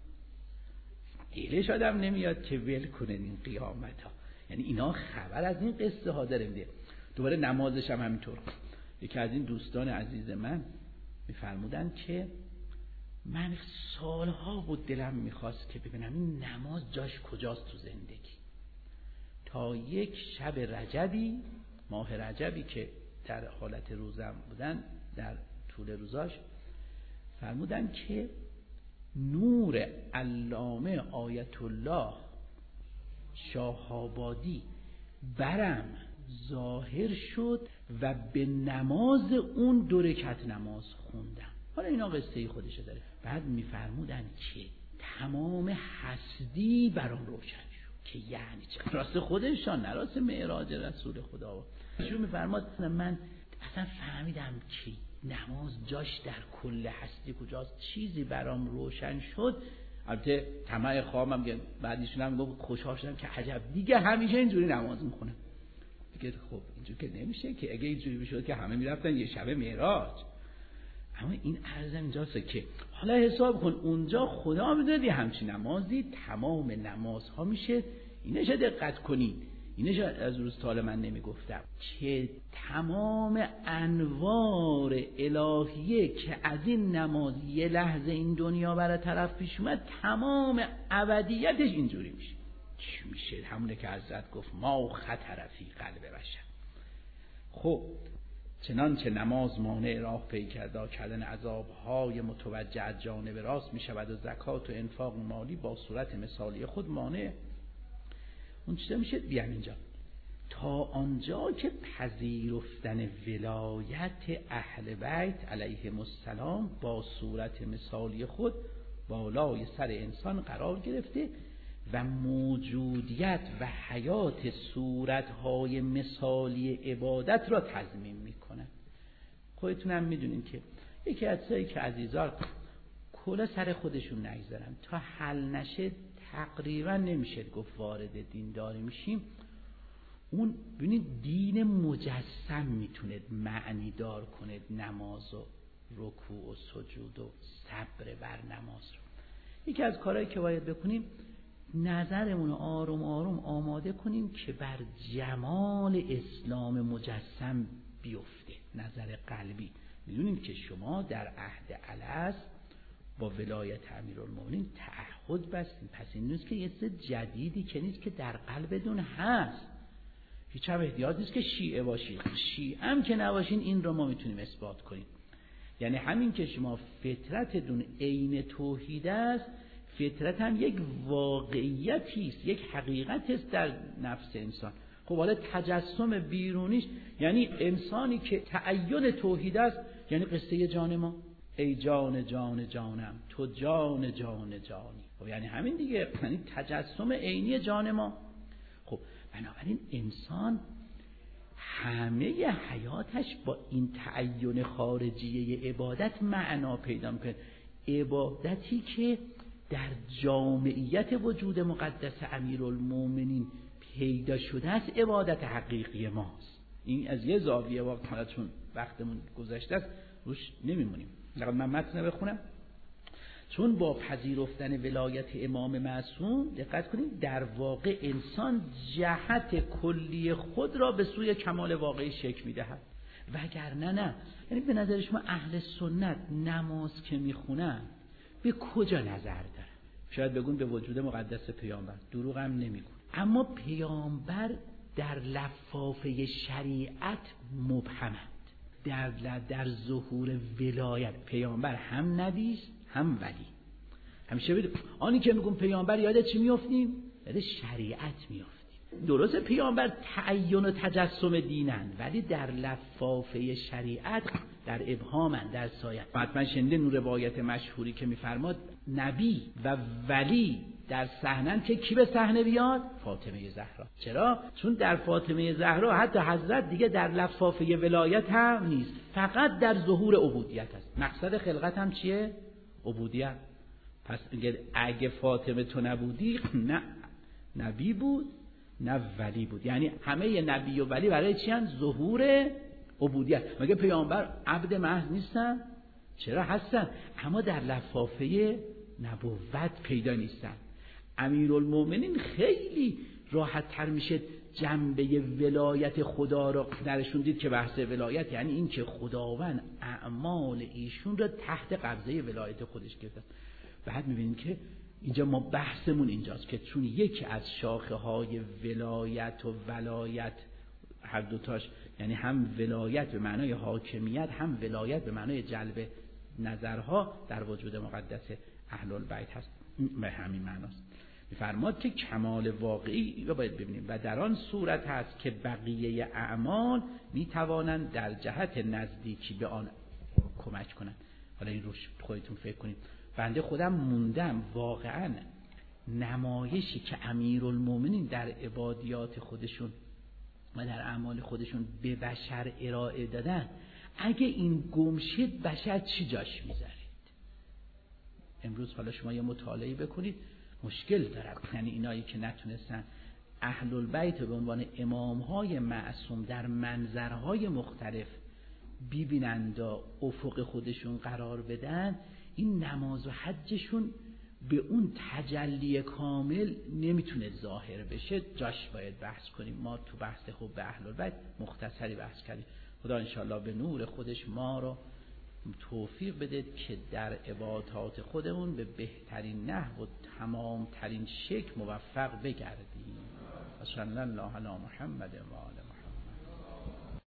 دلش آدم نمیاد که ول کنه این قیامت ها، یعنی اینا خبر از این قصه ها داره میده. دوباره نمازش هم همینطور. یکی از این دوستان عزیز من میفرمودن که من سالها بود دلم میخواست که ببینم این نماز جاش کجاست تو زندگی. تا یک شب رجبی، ماه رجبی که در حالت روزم بودن، در طول روزاش فرمودن که نور علامه آیت الله شاه‌آبادی برم ظاهر شد و به نماز اون 2 رکعت نماز خوندم. حالا اینا قصه خودشه داره. بعد میفرمودن که تمام هستی برام روشن شد که یعنی چه، راست خودشان نه راست معراج رسول خدا. ایشون میفرماد من اصلا فهمیدم که نماز جاش در کل هستی کجاست. چیزی برام روشن شد. البته طمع خواهم که بعدیشون هم گفت خوشحال شدم که عجب دیگه همیشه اینجوری نماز میخونم. دیگه خب اینجوری که نمیشه که، اگه اینجوری بشود که همه میرفتن یه شب معراج. اما این عرضم اینجاست که حالا حساب کن اونجا خدا میدونی همچین نمازی تمام نمازها میشه. اینش دقت کنین، اینش از روز تال من نمیگفتم که تمام انوار الهیه که از این نماز یه لحظه این دنیا برای طرف پیش اومد تمام ابدیتش اینجوری میشه. چی میشه؟ همونه که حضرت گفت ما خطر فی قلب بشر. خب چنانچه نماز مانع راه پیدا کردن عذابهای متوجه از جانب راست می شود و زکات و انفاق مالی با صورت مثالی خود مانع. اون چیزا میشه بیان اینجا تا آنجا که پذیرفتن ولایت اهل بیت علیهم السلام با صورت مثالی خود بالای سر انسان قرار گرفته و موجودیت و حیات صورتهای مثالی عبادت را تضمین میکنه. خودتونم میدونین که یکی از چیزایی که عزیزان کلا سر خودشون نگذارن تا حل نشه تقریبا نمیشه گفت وارد دینداری میشیم. اون ببینید دین مجسم میتونه معنی دار کنه نماز و رکوع و سجود و صبر بر نماز رو. یکی از کارهایی که باید بکنیم نظرمون رو آروم آروم آماده کنیم که بر جمال اسلام مجسم بیفته، نظر قلبی. میدونیم که شما در عهد الست با ولایت امیرالمومنین تعهد بستیم، پس این نیست که یه چیز جدیدی که نیست که در قلبتون هست. هیچ هم احتیاج نیست که شیعه باشید، شیعه هم که نباشین این رو ما میتونیم اثبات کنیم. یعنی همین که شما فطرتتون عین توحید است، فطرت هم یک واقعیتی است، یک حقیقت است در نفس انسان. خب حالا تجسم بیرونیش یعنی انسانی که تعین توحید است، یعنی قصه جان ما، ای جان جان جانم تو جان جان جانی. خب یعنی همین دیگه، یعنی تجسم عینی جان ما. خب بنابراین انسان همه حیاتش با این تعین خارجیه عبادت معنا پیدا میکنه. عبادتی که در جامعیت وجود مقدس امیرالمومنین پیدا شده است عبادت حقیقی ماست. این از یه زاویه واقعا چون وقتمون گذشته است روش نمیمونیم. من متن بخونم. چون با پذیرفتن ولایت امام معصوم دقت کنید در واقع انسان جهت کلی خود را به سوی کمال واقعی شکل میدهد، وگرنه نه. یعنی به نظر شما اهل سنت نماز که میخونن به کجا نظر دارن؟ شاید بگون به وجود مقدس پیامبر، دروغ هم نمیگن، اما پیامبر در لفافه شریعت مبهمند. در ظهور ولایت پیامبر هم نبی هم ولی. همیشه بدون آنی که میگم پیامبر یاده چی میافتیم؟ یاده شریعت میافتیم. درسته پیامبر تعین و تجسم دینن، ولی در لفافه شریعت در ابهامن، در سایه. حتما شنیده نور روایت مشهوری که میفرماد نبی و ولی در صحنن که کی به صحنه بیاد؟ فاطمه زهرا. چرا؟ چون در فاطمه زهرا حتی حضرت دیگه در لفافه ولایت هم نیست، فقط در ظهور عبودیت است. مقصد خلقت هم چیه؟ عبودیت. پس اگه فاطمه تو نبودی نه نبی بود نه ولی بود. یعنی همه نبی و ولی برای چی هستند؟ ظهور عبودیت. مگه پیامبر عبد محض نیستن؟ چرا هستن؟ اما در لفافه نبوت پیدا نیستن. امیرالمومنین خیلی راحت تر میشه جنبه ولایت خدا را درشون دید که بحث ولایت یعنی این که خداوند اعمال ایشون را تحت قبضه ولایت خودش گرفته. بعد میبینیم که اینجا ما بحثمون اینجاست که چون یکی از شاخه های ولایت و ولایت هر دوتاش یعنی هم ولایت به معنای حاکمیت هم ولایت به معنای جلب نظرها در وجود مقدس اهل البیت هست، به همین معناست. میفرماد که کمال واقعی رو باید ببینیم و در آن صورت هست که بقیه اعمال میتوانند در جهت نزدیکی به آن کمک کنند. حالا این روش خودتون فکر کنید. بنده خودم موندم واقعا نمایشی که امیرالمومنین در عبادیات خودشون و در اعمال خودشون به بشر ارائه دادن، اگه این گم شد بشر چی جاش میذارید؟ امروز حالا شما یه مطالعه بکنید مشکل دارد. یعنی اینایی که نتونستن اهل البیت به عنوان امامهای معصوم در منظرهای مختلف ببینند و افق خودشون قرار بدن، این نماز و حجشون به اون تجلی کامل نمیتونه ظاهر بشه. جاش باید بحث کنیم. ما تو بحث حب اهل البیت مختصری بحث کردیم. خدا انشاءالله به نور خودش ما رو توفیق بده که در عبادات خودمون به بهترین نحو و تمام ترین شکل موفق بگردیم. صلی الله علی محمد و آل محمد.